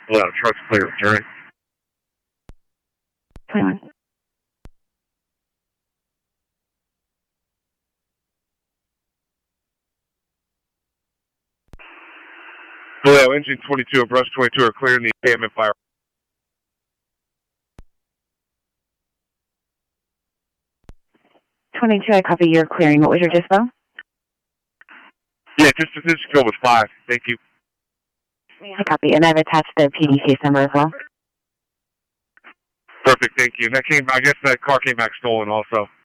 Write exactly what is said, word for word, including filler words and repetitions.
Pull out, truck's clear, return. twenty-one. Pull out, engine twenty-two and brush twenty-two are clear in the encampment fire. twenty-two, I copy. You're clearing. What was your dispo? Yeah, just position go with five. Thank you. I copy. And I've attached the P D case number as well. Perfect, thank you. And that came, I guess that car came back stolen also.